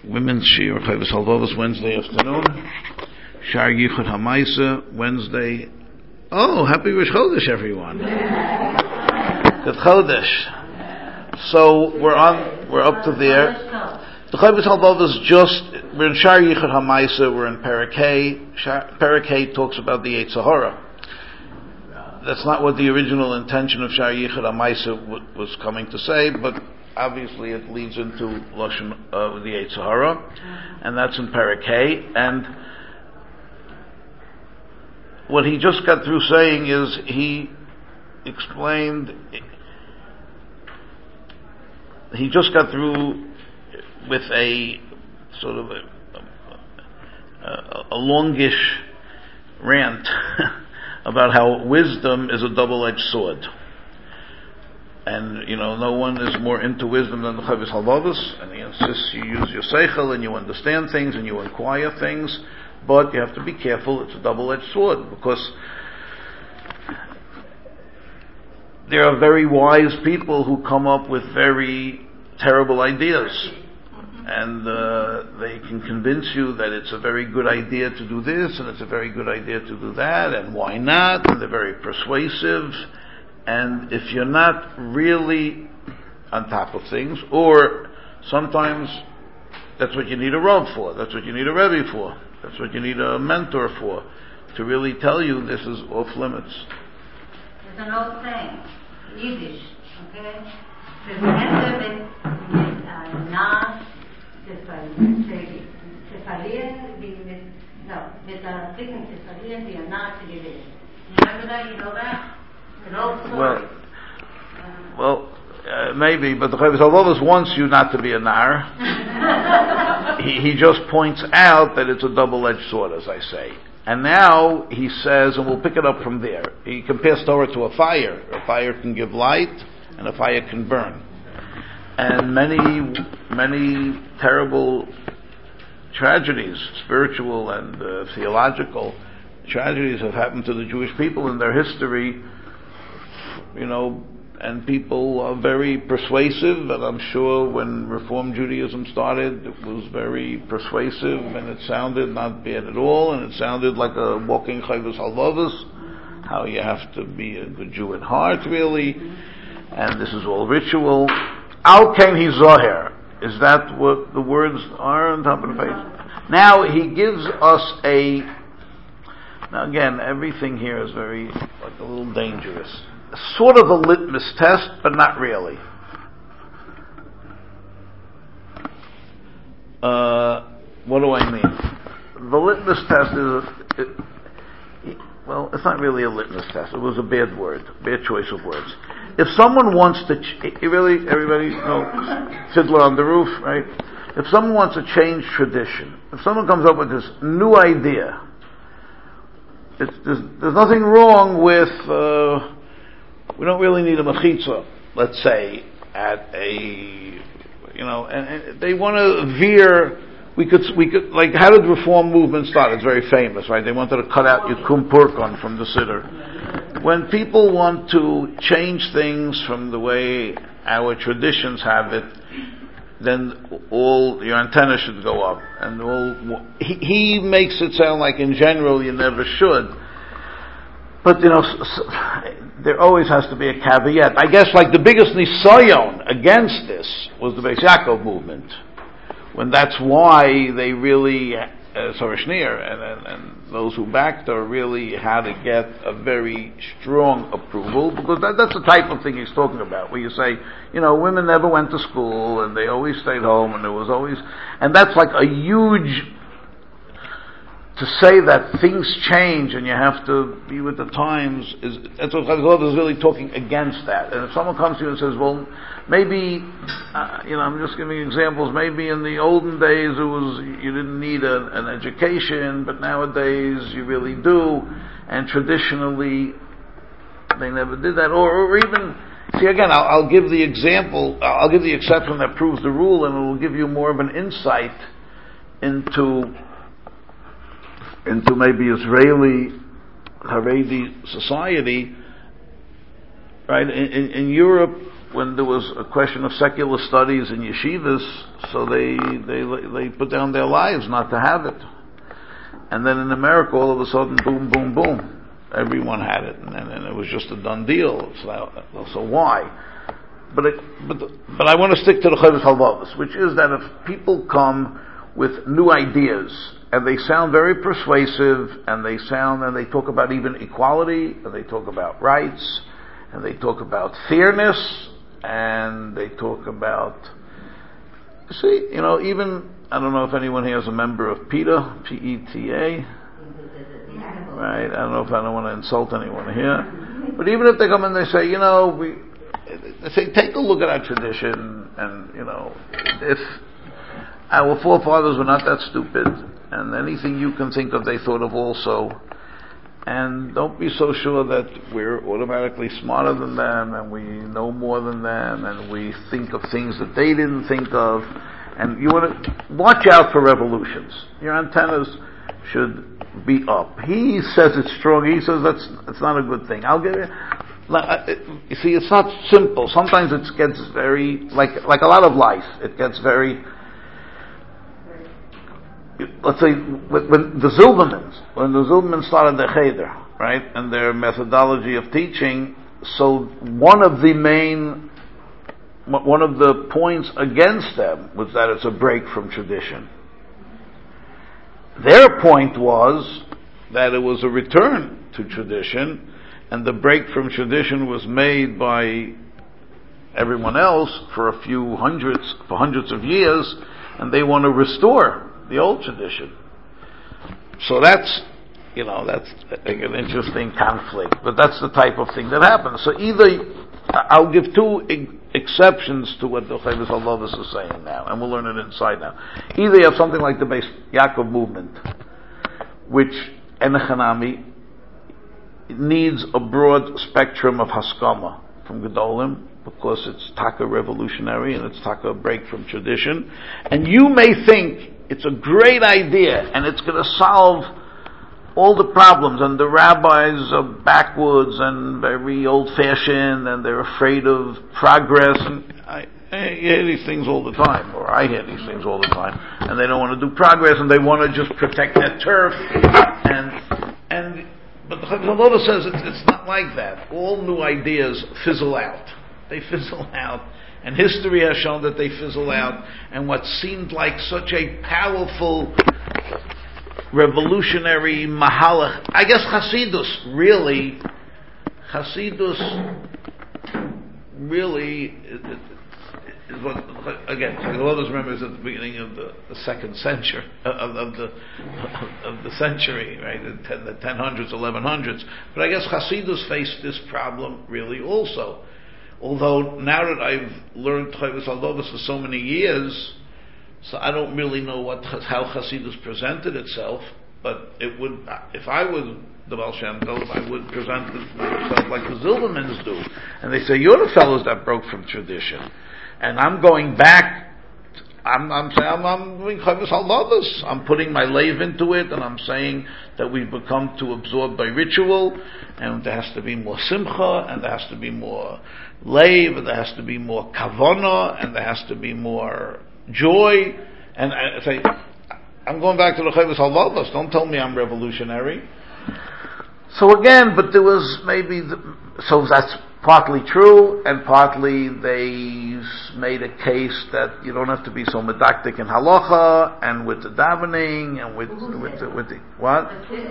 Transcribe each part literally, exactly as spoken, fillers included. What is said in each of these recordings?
Women's Shiur Chovos Halvavos Wednesday afternoon. Shar Yichud Hamaisa Wednesday. Oh, happy Rosh Chodesh, everyone! Good Chodesh. So we're on. We're up to there. The Chovos Halvavos just. We're in Shar Yichud Hamaisa. We're in Parakeh. Parakeh talks about the Yetzer Hara. That's not what the original intention of Shar Yichud Hamaisa w- was coming to say, but obviously it leads into Lashon, uh, the Yetzer Hara, and that's in Parakeh. And what he just got through saying is he explained, he just got through with a sort of a, a, a longish rant about how wisdom is a double-edged sword. And, you know, no one is more into wisdom than the Chovos Halvavos, and he insists you use your seichel and you understand things and you inquire things, but you have to be careful, it's a double-edged sword, because there are very wise people who come up with very terrible ideas, and uh, they can convince you that it's a very good idea to do this, and it's a very good idea to do that, and why not, and they're very persuasive. And if you're not really on top of things, or sometimes that's what you need a Rav for, that's what you need a Rebbe for, that's what you need a mentor for, to really tell you this is off limits. There's an old saying, Yiddish, okay? There's an answer with Nas, Tzefalien, no, with a thing Tzefalien, the Nas, the Yiddish. Remember that? You know that? Well, well, uh, maybe, but the Chovos Halvavos wants you not to be a nar. he, he just points out that it's a double-edged sword, as I say. And now he says, and we'll pick it up from there. He compares Torah to a fire. A fire can give light, and a fire can burn. And many, many terrible tragedies, spiritual and uh, theological tragedies, have happened to the Jewish people in their history. You know, and people are very persuasive, and I'm sure when Reform Judaism started, it was very persuasive, and it sounded not bad at all, and it sounded like a walking Chovos Halvavos, how you have to be a good Jew at heart, really, and this is all ritual. Al Ken Hi Zoher, is that what the words are on top of the page? Now, he gives us a, now again, everything here is very, like a little dangerous. Sort of a litmus test, but not really. Uh, what do I mean? The litmus test is, it, well, it's not really a litmus test. It was a bad word, bad choice of words. If someone wants to, ch- really, everybody, you know, Fiddler on the Roof, right? If someone wants to change tradition, if someone comes up with this new idea, it's, there's, there's nothing wrong with, uh, we don't really need a mechitza, let's say, at a, you know, and, and they want to veer, we could, we could, like, how did Reform movement start? It's very famous, right? They wanted to cut out Yikum Purkon from the Siddur. When people want to change things from the way our traditions have it, then all, your antenna should go up. And all, he, he makes it sound like in general you never should. But, you know, there always has to be a caveat. I guess like the biggest nisayon against this was the Beis Yaakov movement. When that's why they really, uh, Soreshnier and, and, and those who backed her really had to get a very strong approval, because that, that's the type of thing he's talking about, where you say, you know, women never went to school and they always stayed home and there was always, and that's like a huge, to say that things change and you have to be with the times, is that's what Chazal is really talking against that. And if someone comes to you and says, well, maybe, uh, you know, I'm just giving examples, maybe in the olden days it was, you didn't need a, an education, but nowadays you really do, and traditionally they never did that. Or, or even, see again, I'll, I'll give the example, I'll give the exception that proves the rule, and it will give you more of an insight into into maybe Israeli Haredi society, right? In, in, in Europe, when there was a question of secular studies in yeshivas, so they they they put down their lives not to have it. And then in America, all of a sudden, boom, boom, boom, everyone had it, and, and it was just a done deal. So, so why? But it, but but I want to stick to the Chovos Halevavos, which is that if people come with new ideas and they sound very persuasive, and they sound and they talk about even equality, and they talk about rights, and they talk about fairness, and they talk about, see, you know, even, I don't know if anyone here is a member of PETA, P E T A, right? I don't know if I don't want to insult anyone here, but even if they come and they say, you know, we, they say, take a look at our tradition, and, you know, if our forefathers were not that stupid, and anything you can think of they thought of also, and don't be so sure that we're automatically smarter than them, and we know more than them, and we think of things that they didn't think of, and you want to watch out for revolutions. Your antennas should be up. He says it's strong. He says that's it's not a good thing. I'll give you. You see, it's not simple. Sometimes it gets very like like a lot of life. It gets very. Let's say when the Zilbermans, when the Zilbermans started the Cheder, right, and their methodology of teaching. So one of the main, one of the points against them was that it's a break from tradition. Their point was that it was a return to tradition, and the break from tradition was made by everyone else for a few hundreds, for hundreds of years, and they want to restore the old tradition. So that's, you know, that's an interesting conflict, but that's the type of thing that happens. So either, I'll give two exceptions to what the Chovos Halevavos is saying now, and we'll learn it inside now. Either you have something like the Beis Yaakov movement, which Enechanami needs a broad spectrum of haskama from Gedolim, because it's taka revolutionary and it's taka break from tradition. And you may think it's a great idea and it's going to solve all the problems, and the rabbis are backwards and very old-fashioned and they're afraid of progress, and I, I hear these things all the time, or I hear these things all the time, and they don't want to do progress and they want to just protect their turf, and and but the Chovos Halevavos says it's, it's not like that. All new ideas fizzle out. They fizzle out. And history has shown that they fizzle out. And what seemed like such a powerful revolutionary mahalach, I guess Hasidus really, Hasidus really is what, again, Halevavos remembers at the beginning of the, the second century, of, of the of the century, right, the, ten, the ten hundreds, eleven hundreds. But I guess Hasidus faced this problem really also. Although now that I've learned Chovos Halevavos for so many years, so I don't really know what how Hasidus presented itself. But it would, if I was the Baal Shem Tov, I would present myself like the Zilbermans do, and they say, "You're the fellows that broke from tradition, and I'm going back. I'm, I'm saying I'm, I'm doing Chovos Halevavos. I'm putting my lave into it, and I'm saying that we've become too absorbed by ritual, and there has to be more simcha, and there has to be more lave, and there has to be more kavana, and there has to be more joy." And I say, I'm going back to the Chovos Halevavos. Don't tell me I'm revolutionary. So again, but there was maybe the, so that's partly true, and partly they made a case that you don't have to be so medactic in halacha and with the davening and with with the, with the what?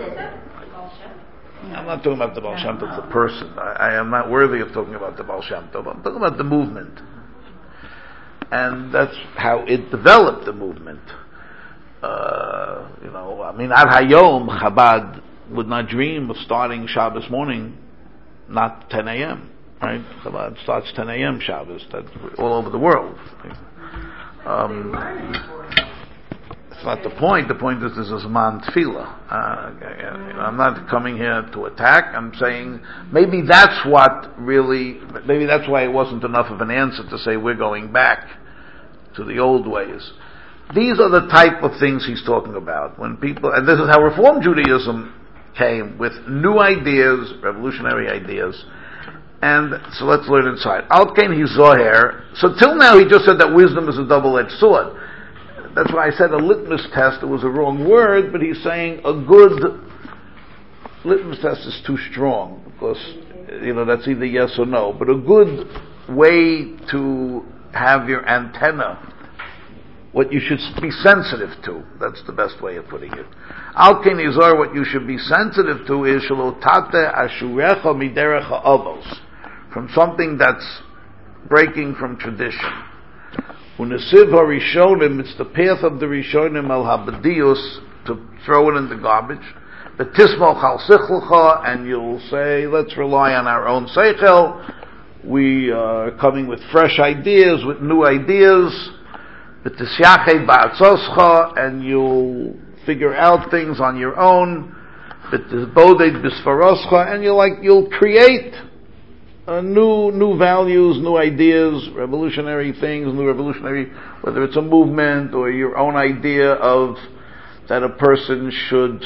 I'm not talking about the Baal Shem Tov, the person. I, I am not worthy of talking about the Baal Shem Tov. I'm talking about the movement, and that's how it developed. The movement. Uh, you know, I mean, Ad Hayom, Chabad would not dream of starting Shabbos morning, not ten a.m., right? Chabad starts ten a.m. Shabbos, that's all over the world. Um, it's not the point. The point is this is man tefillah. Uh, I'm not coming here to attack. I'm saying maybe that's what really, maybe that's why it wasn't enough of an answer to say we're going back to the old ways. These are the type of things he's talking about. When people, and this is how Reform Judaism came, with new ideas, revolutionary ideas, And so let's learn inside. Alkein he zoher. So till now he just said that wisdom is a double-edged sword. That's why I said a litmus test. It was a wrong word, but he's saying a good litmus test is too strong because, you know, that's either yes or no. But a good way to have your antenna, what you should be sensitive to. That's the best way of putting it. Alkein izor, what you should be sensitive to is shalotate ashurecha miderecha avos, from something that's breaking from tradition. Unesiv harishonim, it's the path of the rishonim al habedius, to throw it in the garbage. Betismo chal sichelcha, and you'll say, let's rely on our own seichel. We are coming with fresh ideas, with new ideas. B'tisyachei ba'atzoscha, and you'll figure out things on your own. B'tisbodei b'sfaroscha, and you'll like you'll create uh, new new values, new ideas, revolutionary things, new revolutionary, whether it's a movement or your own idea of that a person should.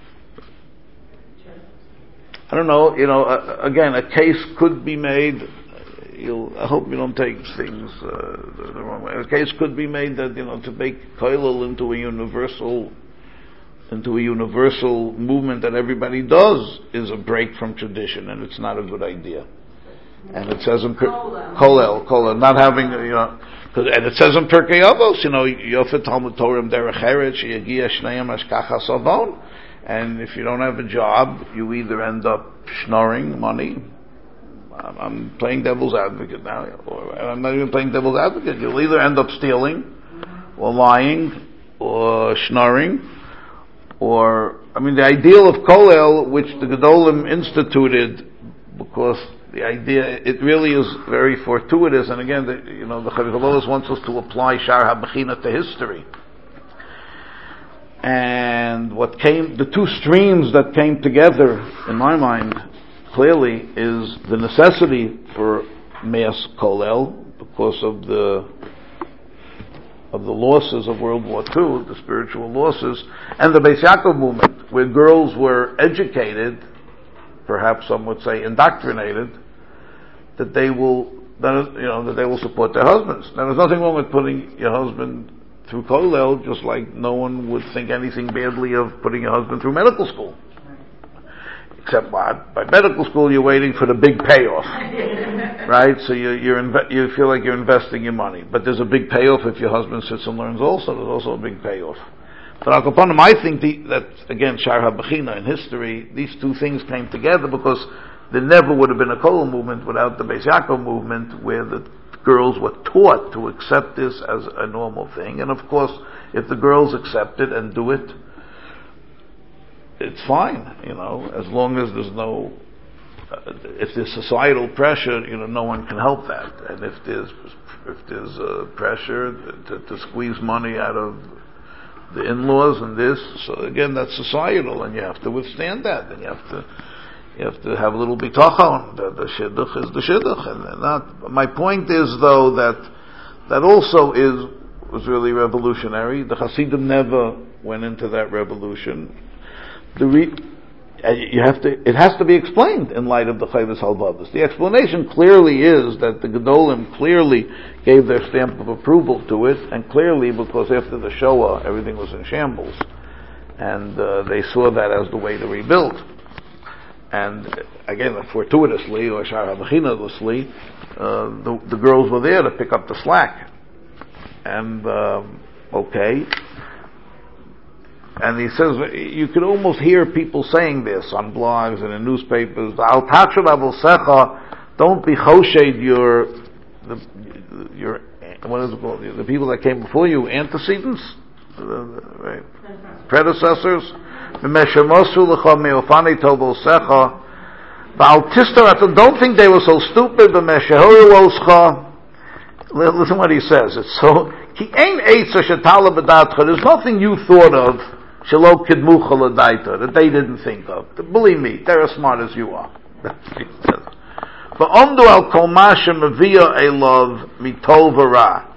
I don't know. You know, uh, again, a case could be made. You'll, I hope you don't take things uh, the wrong way. A case could be made that, you know, to make koilel into a universal, into a universal movement that everybody does is a break from tradition, and it's not a good idea. And it says in kolel, kolel, not having, you know, and it says in Pirkei Avos, you know, Yofet Talmud Torah derech eretz sheyagia shneim ashkacha savon, and if you don't have a job, you either end up schnorring money. I'm playing devil's advocate now, or I'm not even playing devil's advocate. You'll either end up stealing, or lying, or schnorring, or, I mean, the ideal of kolel, which the Gedolim instituted, because the idea, it really is very fortuitous, and again, the, you know, the Chavich wants us to apply Shar HaBechina to history. And what came, the two streams that came together, in my mind, clearly, is the necessity for Me'as Kolel because of the of the losses of World War Two, the spiritual losses, and the Beis Yaakov movement, where girls were educated, perhaps some would say indoctrinated, that they will, that, you know, that they will support their husbands. Now, there's nothing wrong with putting your husband through Kolel, just like no one would think anything badly of putting your husband through medical school. Except by, by medical school, you're waiting for the big payoff, right? So you you're inve- you feel like you're investing your money, but there's a big payoff if your husband sits and learns. Also, there's also a big payoff. But Al Kaponim, I think the, that again, Shar HaBechina in history, these two things came together because there never would have been a Kolel movement without the Beis Yaakov movement, where the girls were taught to accept this as a normal thing, and of course, if the girls accept it and do it, it's fine, you know, as long as there's no, uh, if there's societal pressure, you know, no one can help that. And if there's, if there's uh, pressure to, to squeeze money out of the in-laws and this, so again, that's societal, and you have to withstand that, and you have to, you have to have a little bitachon. The, the shidduch is the shidduch, and not, my point is though that, that also is, was really revolutionary. The Hasidim never went into that revolution. The re, you have to, it has to be explained in light of the Chayvus Halvavos. The explanation clearly is that the Gedolim clearly gave their stamp of approval to it, and clearly because after the Shoah everything was in shambles, and uh, they saw that as the way to rebuild. And again, fortuitously or Shar HaBechinalously, uh, the, the girls were there to pick up the slack. And um, okay. And he says, you could almost hear people saying this on blogs and in newspapers. Al tachshel avossecha, don't be choshed your, the, your, what is it called? The people that came before you, antecedents, uh, right? Predecessors. V'meshemosu lecha meofane tovossecha. V'al tistar, don't think they were so stupid. V'meshehoru oscha. Listen what he says. It's so. Ki ein eitza shetala b'datcha. There's nothing you thought of. Shelo kidmucha l'daita, that they didn't think of. Believe me, they're as smart as you are. That's what he says. V'omdu al kol ma shemavia elov mitol v'ra.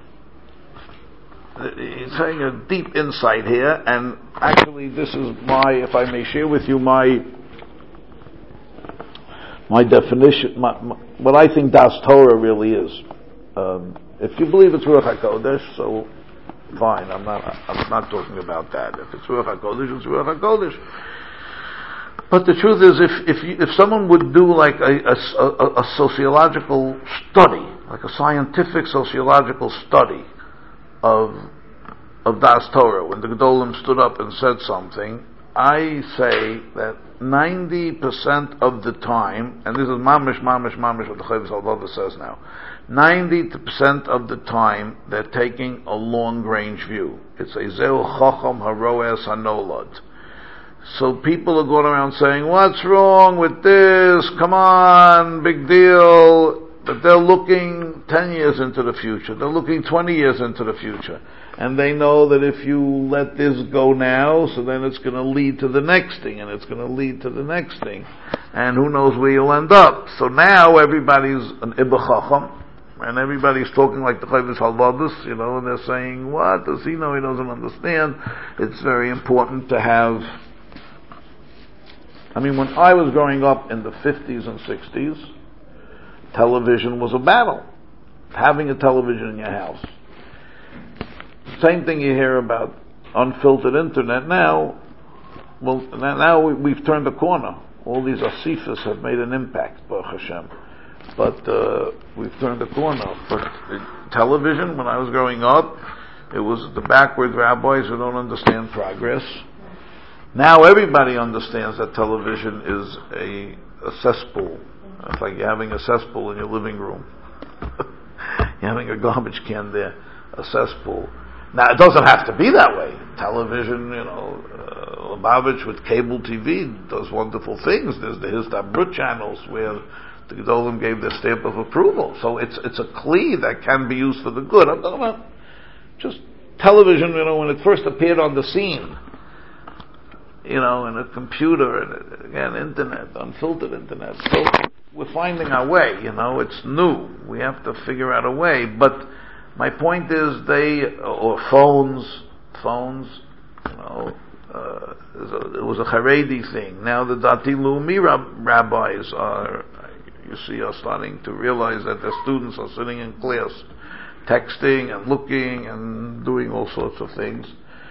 He's saying a deep insight here, and actually this is my, if I may share with you my my definition, my, my, what I think Das Torah really is. Um, if you believe it's Ruach HaKodesh, so fine. I'm not. I'm not talking about that. If it's Ruach HaKodesh, it's Ruach HaKodesh. But the truth is, if if you, if someone would do like a, a, a, a sociological study, like a scientific sociological study of of Das Torah, when the Gedolim stood up and said something, I say that ninety percent of the time, and this is mamish, mamish, mamish, what the Chavis Halvava says now, ninety percent of the time they're taking a long-range view. It's a Zeu Chacham Haroes Hanolad. So people are going around saying, what's wrong with this? Come on, big deal. But they're looking ten years into the future. They're looking twenty years into the future. And they know that if you let this go now, so then it's going to lead to the next thing, and it's going to lead to the next thing. And who knows where you'll end up. So now everybody's an Ibn Chacham, and everybody's talking like the Chavis Halvadus, you know, and they're saying, what does he know? He doesn't understand. It's very important to have... I mean, when I was growing up in the fifties and sixties, television was a battle. Having a television in your house. Same thing you hear about unfiltered internet now. Well, now we've turned the corner. All these asifas have made an impact, Baruch Hashem. But uh, we've turned the corner. But television, when I was growing up, it was the backward rabbis who don't understand progress. Now everybody understands that television is a, a cesspool. It's like you're having a cesspool in your living room. You're having a garbage can there, a cesspool. Now it doesn't have to be that way. Television, you know, uh, Lubavitch with cable T V does wonderful things. There's the Histabrit channels where the Gedolim gave their stamp of approval. So it's it's a kli that can be used for the good. I'm talking about just television, you know, when it first appeared on the scene. You know, and a computer, and again, internet, unfiltered internet. So we're finding our way, you know, it's new. We have to figure out a way. But my point is they, or phones, phones, you know, uh, it was a Haredi thing. Now the Dati Leumi rab- rabbis are, you see, are starting to realize that their students are sitting in class, texting and looking and doing all sorts of things.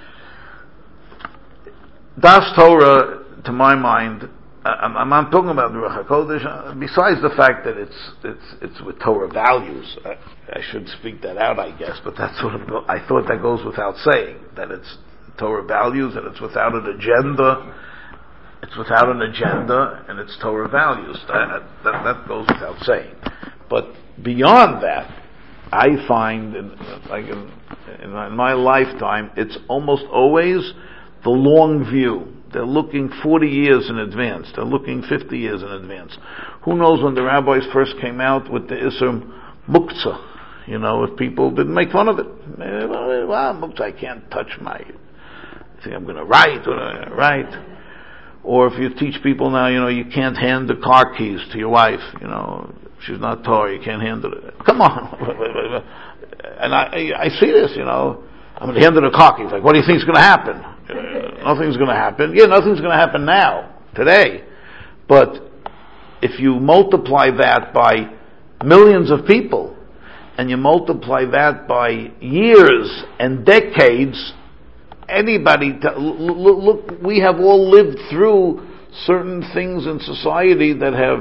Das Torah, to my mind, I'm, I'm, I'm talking about Ruach HaKodesh, besides the fact that it's it's it's with Torah values. I, I should speak that out, I guess, but that's what I'm, I thought that goes without saying, that it's Torah values and it's without an agenda. It's without an agenda and it's Torah values. That, that, that goes without saying. But beyond that, I find, in, like in, in my, in my lifetime, it's almost always the long view. They're looking forty years in advance. They're looking fifty years in advance. Who knows when the rabbis first came out with the Isser Muktzah? You know, if people didn't make fun of it. Well, Muktzah, I can't touch my... I think I'm going to write, or write. Or if you teach people now, you know, you can't hand the car keys to your wife. You know, she's not Torah, you can't handle it. Come on. And I, I see this, you know. I'm going to hand her the car keys. Like, what do you think is going to happen? Uh, nothing's going to happen. Yeah, nothing's going to happen now, today. But if you multiply that by millions of people, and you multiply that by years and decades, anybody, t- look, look, we have all lived through certain things in society that have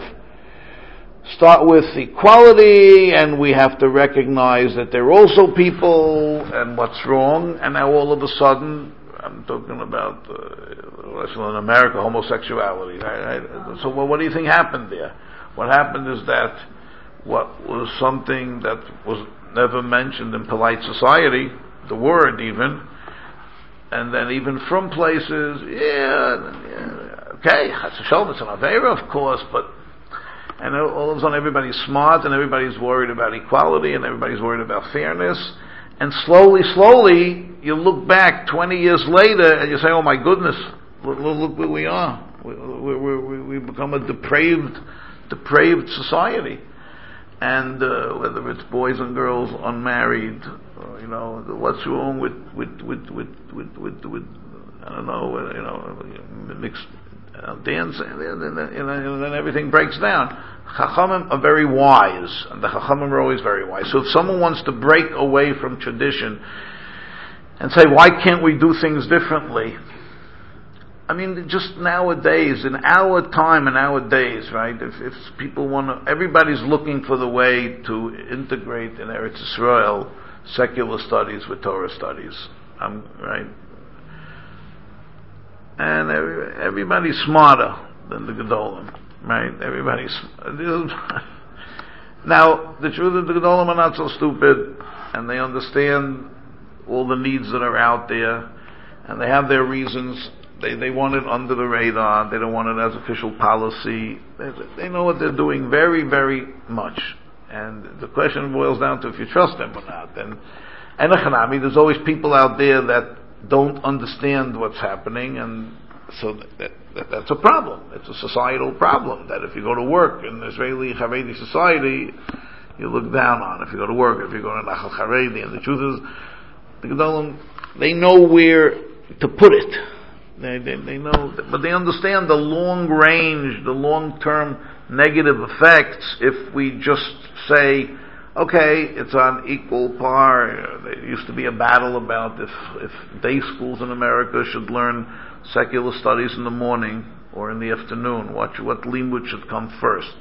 start with equality, and we have to recognize that they're also people, and what's wrong, and now all of a sudden, I'm talking about, uh, in America, homosexuality, right? right? So well, what do you think happened there? What happened is that what was something that was never mentioned in polite society, the word even, and then even from places, yeah, yeah okay, Chas v'sholom, it's an Aveira, of course, but and all of a sudden everybody's smart and everybody's worried about equality and everybody's worried about fairness. And slowly, slowly, you look back twenty years later and you say, oh my goodness, look, look, look where we are. We, we, we, we become a depraved, depraved society. And uh, whether it's boys and girls unmarried, or, you know, what's wrong with, with, with, with, with, with, with I don't know, you know, mixed, uh, uh, dancing, and then, you know, and then everything breaks down. Chachamim are very wise, and the Chachamim are always very wise. So if someone wants to break away from tradition and say, why can't we do things differently? I mean, just nowadays, in our time and our days, right, if, if people want to, everybody's looking for the way to integrate in Eretz Yisrael secular studies with Torah studies, um, right? And every, everybody's smarter than the Gedolim, right? Everybody's, now, the truth is the Gedolim are not so stupid, and they understand all the needs that are out there, and they have their reasons. They they want it under the radar. They don't want it as official policy. They, they know what they're doing very, very much. And the question boils down to if you trust them or not. And and Hanami, there's always people out there that don't understand what's happening, and so that, that, that's a problem. It's a societal problem that if you go to work in Israeli Haredi society, you look down on. If you go to work, if you go to Nachal Haredi, and the truth is, the Gedolim, they know where to put it. They, they, they know, but they understand the long range, the long-term negative effects if we just say, okay, it's on equal par. There used to be a battle about if, if day schools in America should learn secular studies in the morning or in the afternoon. What, what limud should come first.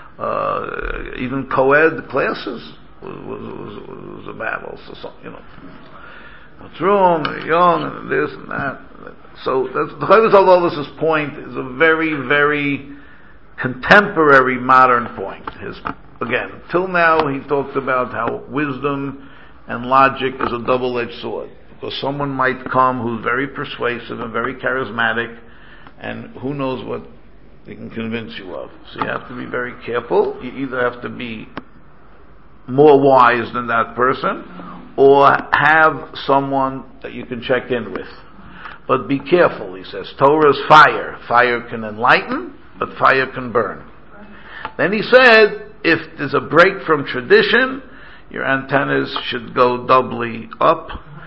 Uh, even co-ed classes was, was, was, was a battle. So, so, you know, what's wrong? They're young and this and that. So that's, the Chovos HaLevavos's point is a very, very contemporary, modern point. His, again, till now he talked about how wisdom and logic is a double-edged sword. Because someone might come who's very persuasive and very charismatic, and who knows what they can convince you of. So you have to be very careful. You either have to be more wise than that person, or have someone that you can check in with. But be careful, he says. Torah is fire. Fire can enlighten, but fire can burn. Then he said, if there's a break from tradition, your antennas should go doubly up,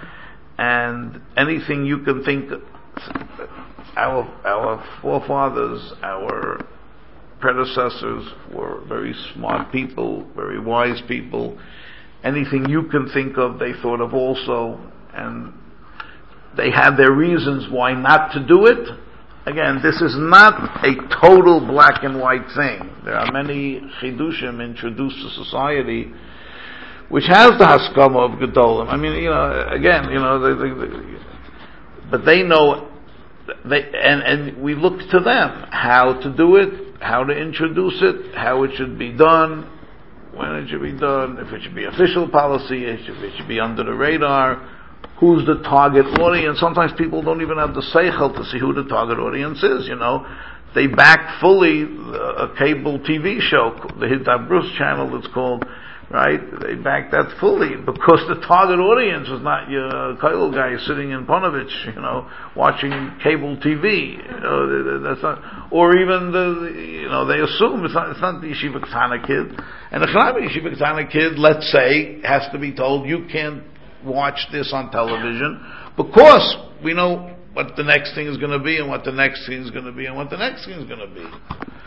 and anything you can think of, our, our forefathers, our predecessors were very smart people, very wise people. Anything you can think of, they thought of also, and they had their reasons why not to do it. Again, this is not a total black and white thing. There are many chidushim introduced to society which has the haskama of Gedolim. I mean, you know, again, you know, they, they, they, but they know, they, and, and we look to them how to do it, how to introduce it, how it should be done, when it should be done, if it should be official policy, if it should be under the radar. Who's the target audience? Sometimes people don't even have the seichel to see who the target audience is, you know. They back fully a cable T V show, the Hidabrus channel it's called, right? They back that fully because the target audience is not your Kyle guy sitting in Ponovich, you know, watching cable T V. You know, that's not, or even the, you know, they assume it's not, it's not the Yeshiva Ketana kid. And the Yeshiva Ketana kid, let's say, has to be told, you can't watch this on television, because we know what the next thing is going to be, and what the next thing is going to be, and what the next thing is going to be.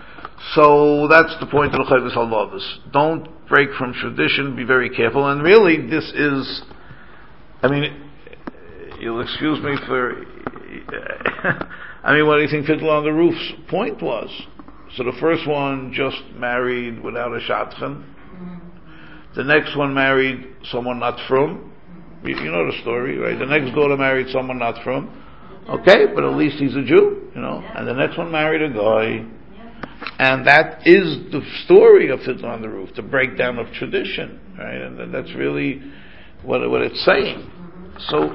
So that's the point of the Chovos HaLevavos. Don't break from tradition. Be very careful. And really, this is, I mean, you'll excuse me for, I mean, what do you think Fiddler on the Roof's point was? So the first one just married without a shadchan. The next one married someone not from. You know the story, right? The next daughter married someone not from. Okay, but at least he's a Jew, you know. And the next one married a guy. And that is the story of Fiddler on the Roof, the breakdown of tradition, right? And that's really what, what it's saying. So,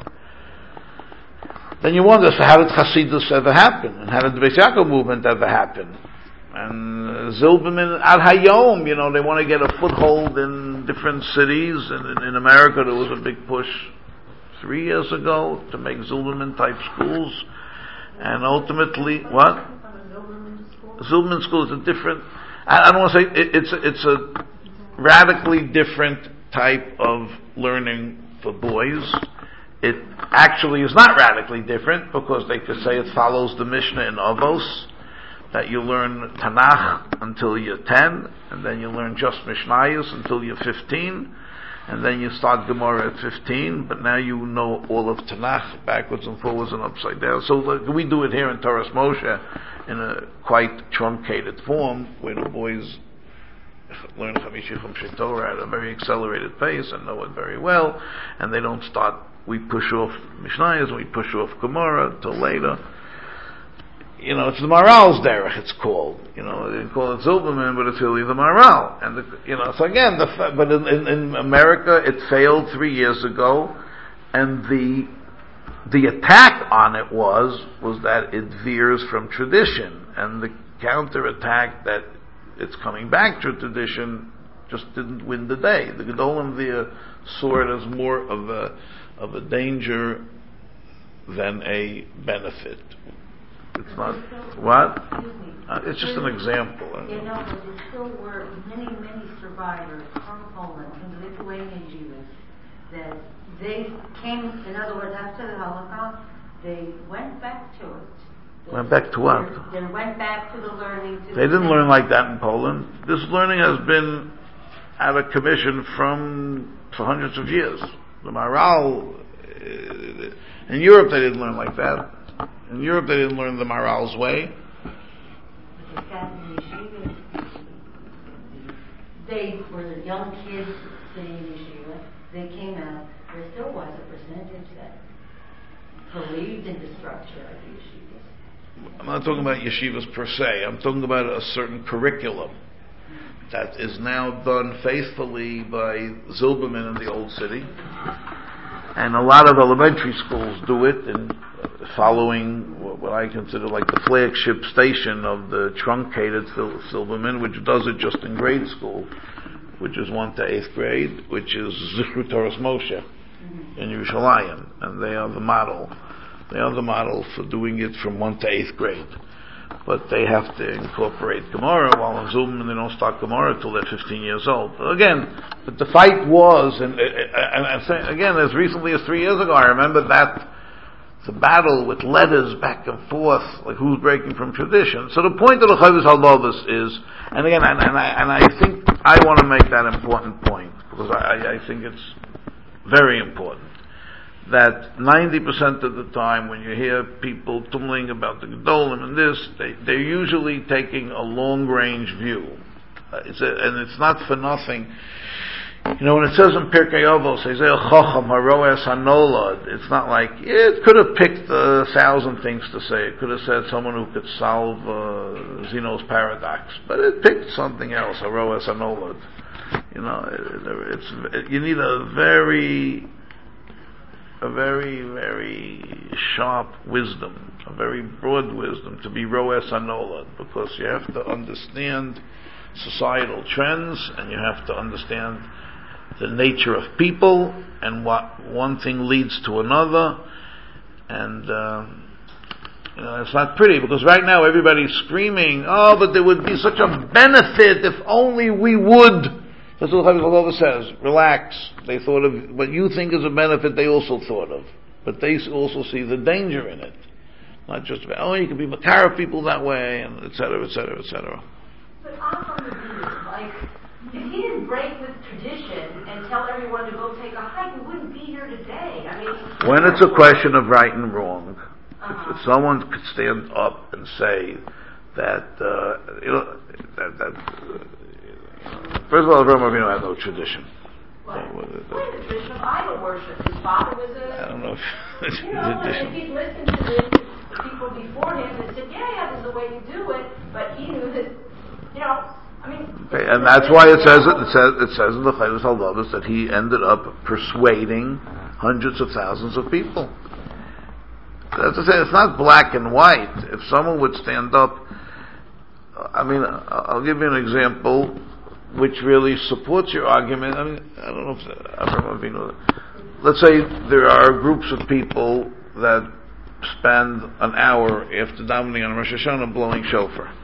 then you wonder, so how did Hasidus ever happen? And how did the Beis Yaakov movement ever happen? And Zilberman Ad Hayom, you know, they want to get a foothold in different cities. And in, in America, there was a big push three years ago to make Zilberman type schools. And ultimately, what? Zilberman school is a different, I, I don't want to say, it, it's, a, it's a radically different type of learning for boys. It actually is not radically different, because they could say it follows the Mishnah in Avos, that you learn Tanakh until you're ten, and then you learn just Mishnayos until you're fifteen, and then you start Gemara at fifteen, but now you know all of Tanakh backwards and forwards and upside down. So like, we do it here in Torah Moshe in a quite truncated form, where the boys learn Chamishi Chumshei Torah at a very accelerated pace and know it very well, and they don't start, we push off Mishnayos, we push off Gemara till later. You know, it's the Maral's derech, it's called. You know, they call it Zilberman, but it's really the Maral. And, the, you know, so again, the, but in, in, in America, it failed three years ago, and the, the attack on it was, was that it veers from tradition, and the counterattack that it's coming back to tradition just didn't win the day. The Gedolim there saw it as more of a, of a danger than a benefit. It's not, what? Uh, it's just an example. You know, but there still were many, many survivors from Poland, from the Lithuanian Jews, that they came, in other words, after the Holocaust, they went back to it. They went back to what? They went back to the learning. To they didn't learn like that in Poland. This learning has been out of commission from for hundreds of years. The Maral, in Europe they didn't learn like that. In Europe, they didn't learn the Maral's way. They were young kids studying yeshiva. They came out. There still was a percentage that believed in the structure of the yeshivas. I'm not talking about yeshivas per se. I'm talking about a certain curriculum that is now done faithfully by Zilberman in the Old City. And a lot of elementary schools do it, and following what I consider like the flagship station of the truncated Silverman, which does it just in grade school, which is one to eighth grade, which is Zichru Torah Moshe in Yerushalayim, and they are the model. They are the model for doing it from one to eighth grade. But they have to incorporate Gemara, while in Zilberman they don't start Gemara until they're fifteen years old. But again, but the fight was, and, and, and again, as recently as three years ago, I remember that the battle with letters back and forth, like who's breaking from tradition. So the point of the Chovos HaLevavos is, and again, and, and, I, and I think I want to make that important point, because I, I think it's very important, that ninety percent of the time when you hear people tumbling about the Gedolim and this, they, they're usually taking a long-range view. Uh, it's a, and it's not for nothing. You know, when it says in Pirkei Avos, it's not like, it could have picked a thousand things to say. It could have said someone who could solve uh, Zeno's paradox. But it picked something else, Haroes Hanolad. You know, it, it's, it, you need a very, a very, very sharp wisdom, a very broad wisdom to be Roes Hanolad, because you have to understand societal trends, and you have to understand the nature of people, and what one thing leads to another, and uh, you know, it's not pretty, because right now everybody's screaming, oh, but there would be such a benefit if only we would. That's what Chovos HaLevavos says. Relax. They thought of what you think is a benefit, they also thought of, but they also see the danger in it. Not just about, oh, you can be Makara people that way, and et cetera, et cetera, et cetera. But I'm on the view, like, if he didn't break with tradition and tell everyone to go take a hike, we wouldn't be here today. I mean, when it's a question of right and wrong, uh-huh. if someone could stand up and say that, uh, you know, that, that uh, first of all, Avraham Avinu had no tradition. What? What is the tradition of idol worship? His father was a... I don't know if it's you know, tradition. if he'd listened to the, the people before him and said, yeah, yeah, this is the way you do it, but he knew that, you know, I mean... Okay, and that's why it says it, it says it says in the Chovos HaLevavos that he ended up persuading hundreds of thousands of people. That's to say, it's not black and white. If someone would stand up, I mean, I'll give you an example which really supports your argument. I mean, I don't know if Avraham Avinu. Let's say there are groups of people that spend an hour after davening on Rosh Hashanah blowing shofar.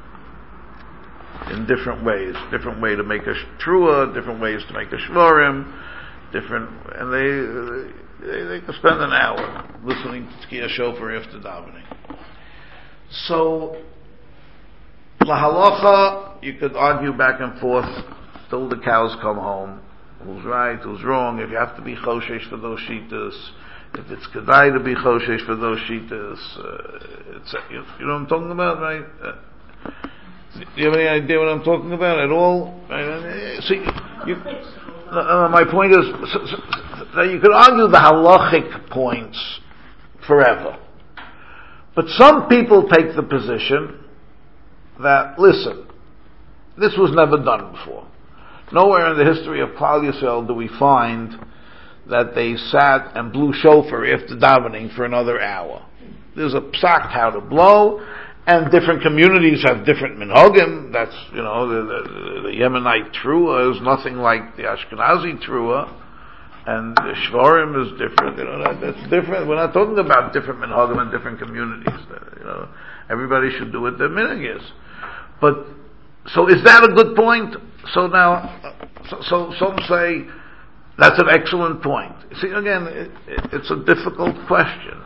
In different ways, different way to make a trua, different ways to make a shvarim, different, and they, They, they could spend an hour listening to Tkiya Shofar after davening. So, la halacha, you could argue back and forth till the cows come home. Who's right, who's wrong, if you have to be choshesh for those shitas, if it's kedai to be choshesh for those shitas, uh, it's, you, you know what I'm talking about, right? Uh, do you have any idea what I'm talking about at all? Right? See, you, uh, my point is, so, so, so you could argue the halachic points forever. But some people take the position that, listen, this was never done before. Nowhere in the history of Klal Yisrael do we find that they sat and blew shofar after davening for another hour. There's a psak how to blow, and different communities have different minhagim. That's, you know, the, the, the Yemenite trua is nothing like the Ashkenazi trua, and the Shvarim is different. You know, that, that's different. We're not talking about different minhagim and different communities. You know, everybody should do what their minhag is. But so is that a good point? So now, so, so some say that's an excellent point. See, again, it, it, it's a difficult question.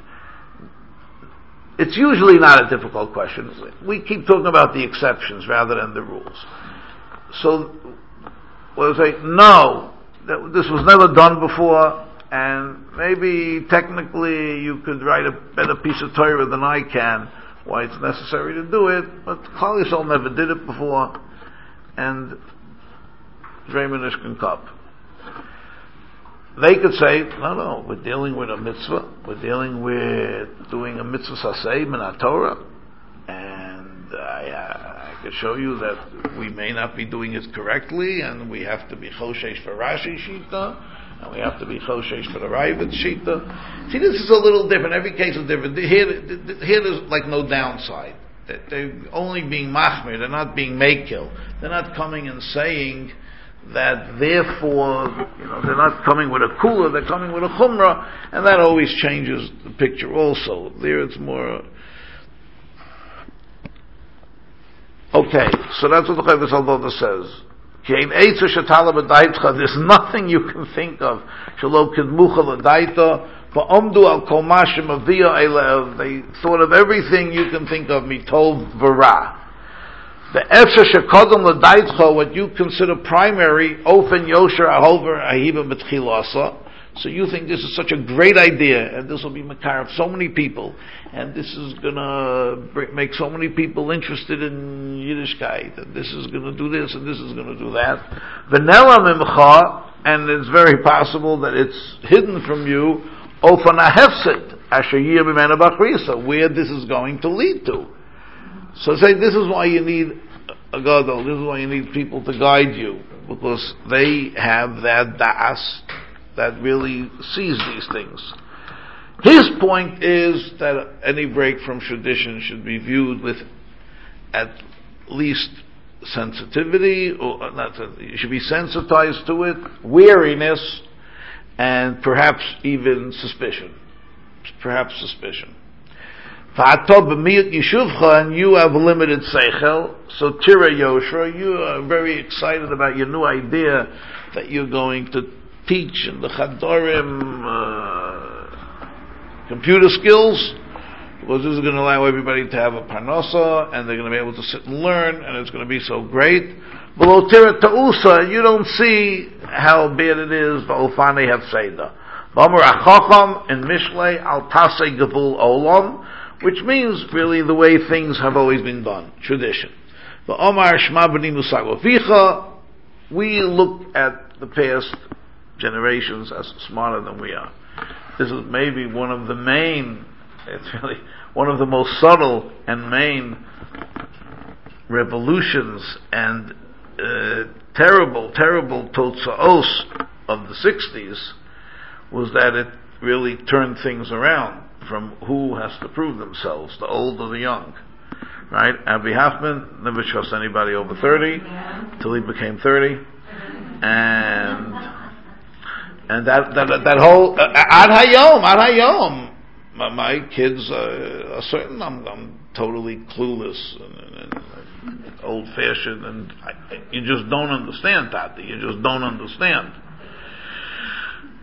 It's usually not a difficult question. We keep talking about the exceptions rather than the rules. So, we'll say, no, that this was never done before, and maybe technically you could write a better piece of Torah than I can, why it's necessary to do it, but Klal Yisrael never did it before, and Dremenish can cup. They could say, no, no, we're dealing with a mitzvah, we're dealing with doing a mitzvah saseh min Torah, and I, uh, I could show you that we may not be doing it correctly, and we have to be choshesh for Rashi Shita, and we have to be choshesh for the Ravid Shita. See, this is a little different, every case is different. Here, here there's like no downside. They're only being machmir, they're not being makil. They're not coming and saying that therefore, you know, they're not coming with a kula, they're coming with a chumrah, and that always changes the picture also. There it's more... Okay, so that's what the Chavis Aldoda says. There's nothing you can think of. They thought of everything you can think of. Mitov v'ra. The efsha shekodom l'daitcha, what you consider primary, ofen yosher ahover ahiba b'tchilasa. So you think this is such a great idea, and this will be makar of so many people, and this is gonna make so many people interested in Yiddishkeit, and this is gonna do this, and this is gonna do that. V'nela mimcha, and it's very possible that it's hidden from you, ofen ahefsid, asher yir b'mena b'chrisa, where this is going to lead to. So say this is why you need a gadol, this is why you need people to guide you, because they have that da'as that really sees these things. His point is that any break from tradition should be viewed with at least sensitivity, or not, you should be sensitized to it, wariness, and perhaps even suspicion. Perhaps suspicion. And you have limited seichel, so tira yoshra, you are very excited about your new idea that you're going to teach in the Chadorim uh, computer skills, because this is going to allow everybody to have a parnasa, and they're going to be able to sit and learn, and it's going to be so great. Below tira ta'usa, you don't see how bad it is. Va'ofane hafseda. V'amar achacham in mishlei al tasei gevul olam, which means really the way things have always been done, tradition. V'amar shma b'ni musagovicha, we look at the past generations as smarter than we are. This is maybe one of the main, it's really one of the most subtle and main revolutions and uh, terrible, terrible totzaos of the sixties was that it really turned things around from who has to prove themselves, the old or the young. Right? Avi Hoffman never trust anybody over thirty till he became thirty, and And that that that whole uh, ad hayom, ad hayom. My, my kids uh, are certain I'm, I'm totally clueless and, and, and old fashioned, and I, you just don't understand, Tati. You just don't understand.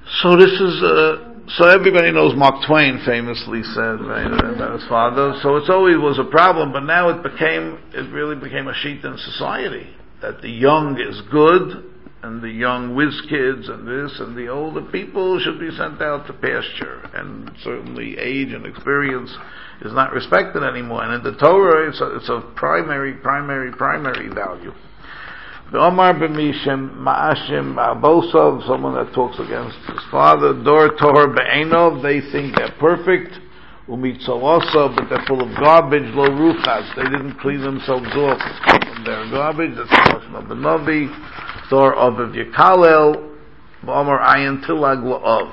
So this is, uh, so everybody knows Mark Twain famously said, right, about his father. So it's always was a problem, but now it became, it really became a sheet in society that the young is good, and the young whiz kids and this, and the older people should be sent out to pasture. And certainly age and experience is not respected anymore. And in the Torah, it's a, it's a primary, primary, primary value. The Omar b'mishem ma'ashim abosov, someone that talks against his father, dor tohar be'enov, they think they're perfect. Umitzalosa, but they're full of garbage, lo ruchas, they didn't clean themselves off from their garbage. That's the portion of the Navi. Dor Aviv Yekalel, V'Amar Ayin Tilag La'ov.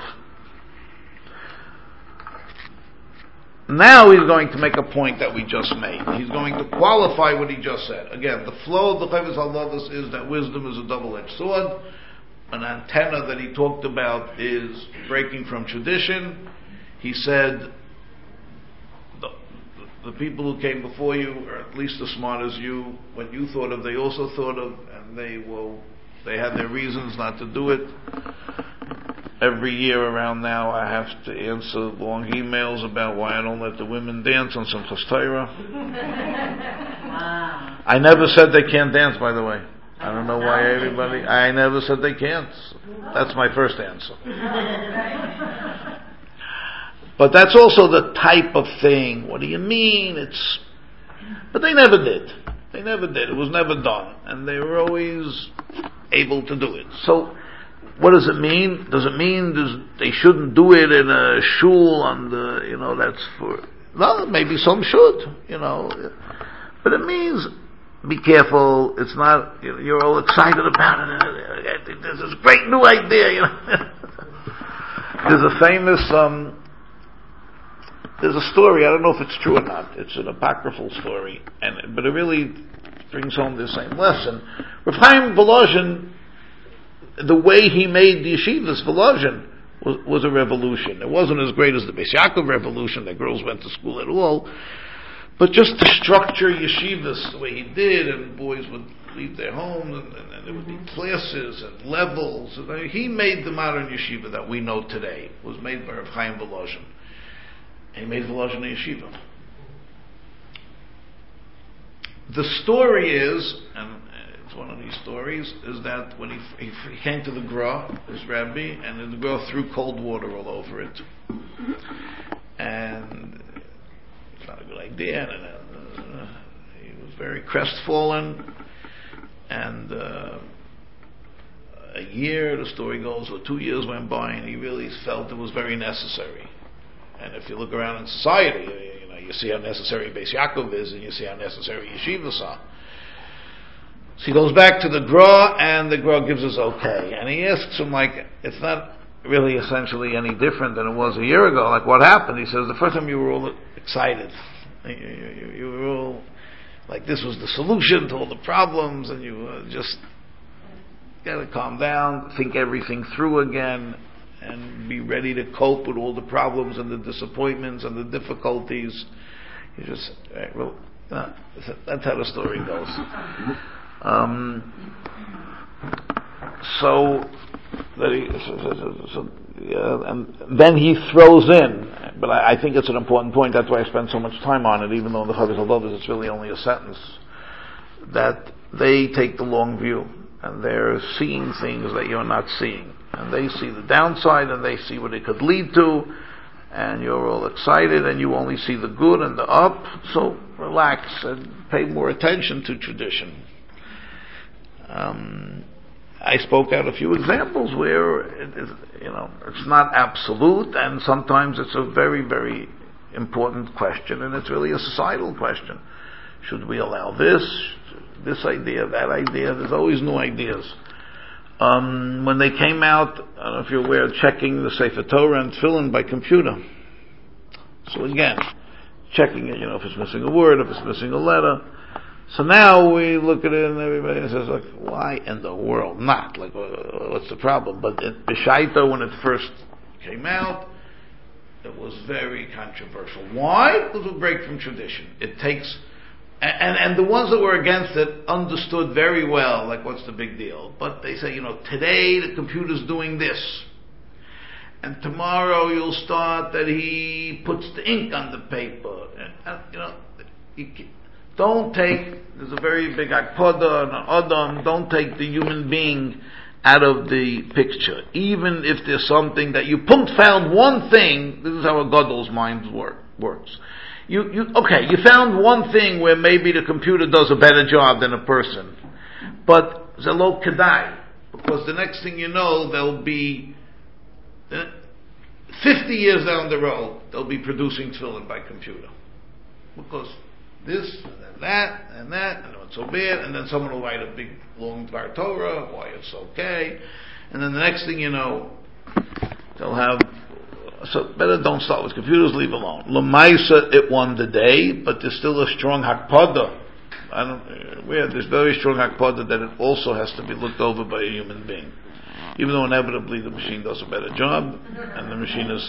Now he's going to make a point that we just made. He's going to qualify what he just said. Again, the flow of the Chovos HaLevavos is that wisdom is a double-edged sword. An antenna that he talked about is breaking from tradition. He said, the, the people who came before you are at least as smart as you. What you thought of, they also thought of, and they will... They had their reasons not to do it. Every year around now, I have to answer long emails about why I don't let the women dance on Simchas Torah. Wow. I never said they can't dance, by the way. I don't know why everybody... I never said they can't. That's my first answer. But that's also the type of thing. What do you mean? It's... But they never did. They never did. It was never done. And they were always able to do it. So, what does it mean? Does it mean they shouldn't do it in a shul on the, you know, that's for... No, maybe some should, you know. But it means, be careful, it's not, you know, you're all excited about it. I think there's this great new idea, you know. There's a famous, um, there's a story, I don't know if it's true or not, it's an apocryphal story, and but it really brings home the same lesson. Rav Chaim Volozhin, the way he made the yeshivas, Volozhin, was, was a revolution. It wasn't as great as the Beis Yaakov revolution, that girls went to school at all, but just to structure yeshivas the way he did, and boys would leave their homes, and, and, and there would be classes and levels. And he made the modern yeshiva that we know today. It was made by Rav Chaim Volozhin. And he made Volozhin a yeshiva. The story is, and it's one of these stories, is that when he, he, he came to the Gra, his rabbi, and the Gra threw cold water all over it. And it's not a good idea, and uh, he was very crestfallen. And uh, a year, the story goes, or two years went by, and he really felt it was very necessary. And if you look around in society, you know, you see how necessary Beis Yaakov is, and you see how necessary yeshivas are. So he goes back to the Gra, and the Gra gives us okay. And he asks him, like, it's not really essentially any different than it was a year ago. Like, what happened? He says, the first time you were all excited. You, you, you were all, like, this was the solution to all the problems, and you uh, just got to calm down, think everything through again, and be ready to cope with all the problems and the disappointments and the difficulties. You just, right, well, uh, that's how the story goes. Um, so, that he, so, so, so yeah, and then he throws in, but I, I think it's an important point, that's why I spend so much time on it, even though in the Chovos HaLevavos it's really only a sentence, that they take the long view, and they're seeing things that you're not seeing. And they see the downside, and they see what it could lead to, and you're all excited, and you only see the good and the up, so relax and pay more attention to tradition. Um, I spoke out a few examples where it is, you know, it's not absolute, and sometimes it's a very, very important question, and it's really a societal question. Should we allow this, this idea, that idea? There's always new ideas. Um, when they came out, I don't know if you're aware, checking the Sefer Torah and Tefillin by computer. So again, checking it, you know, if it's missing a word, if it's missing a letter. So now we look at it and everybody says, like, why in the world not? Like, what's the problem? But it, B'shaita, when it first came out, it was very controversial. Why? Because it break from tradition. It takes... And, and the ones that were against it understood very well, like, what's the big deal? But they say, you know, today the computer's doing this. and tomorrow you'll start that he puts the ink on the paper. And, and you know, you can, don't take, there's a very big akpada and an adam, don't take the human being out of the picture. Even if there's something that you pumped found one thing, this is how a gadol's mind work, works. You, you, okay, you found one thing where maybe the computer does a better job than a person. But zelo kedai, because the next thing you know, there'll be uh, fifty years down the road, they'll be producing tefillin by computer. Because this, and that, and that, and it's so bad, and then someone will write a big, long Dvar Torah, why it's okay, and then the next thing you know, they'll have, so better don't start with computers, leave alone. L'maisa, it won the day, but there's still a strong hakpada. I don't, where there's very strong hakpada that it also has to be looked over by a human being. Even though inevitably the machine does a better job, and the machine is...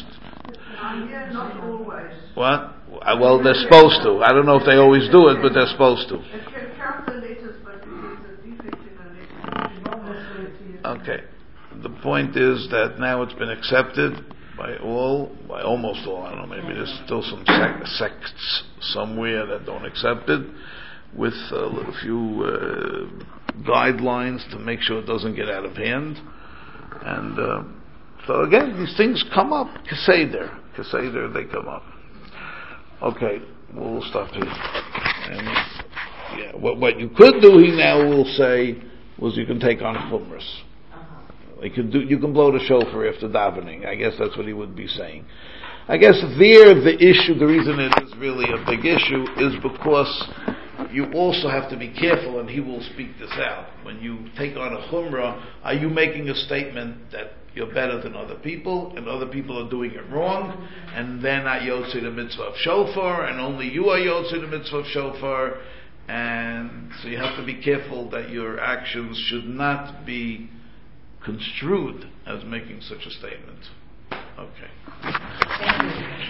Not always. What? Well, they're supposed to. I don't know if they always do it, but they're supposed to. It can count the letters, but if there's a defect in a letter, it's not necessarily. Okay. The point is that now it's been accepted by all, by almost all. I don't know, maybe there's still some sec- sects somewhere that don't accept it, with a few uh, guidelines to make sure it doesn't get out of hand. And uh, so again, these things come up. Keseder. Keseder, they come up. Okay, we'll stop here. And yeah, what, what you could do, he now will say, was you can take on chumras. You can do, you can blow the shofar after davening. I guess that's what he would be saying. I guess there the issue, the reason it is really a big issue, is because you also have to be careful, and he will speak this out. When you take on a chumrah, are you making a statement that you're better than other people, and other people are doing it wrong, and they're not yotzei the mitzvah of shofar, and only you are yotzei the mitzvah of shofar, and so you have to be careful that your actions should not be construed as making such a statement. Okay. Thank you.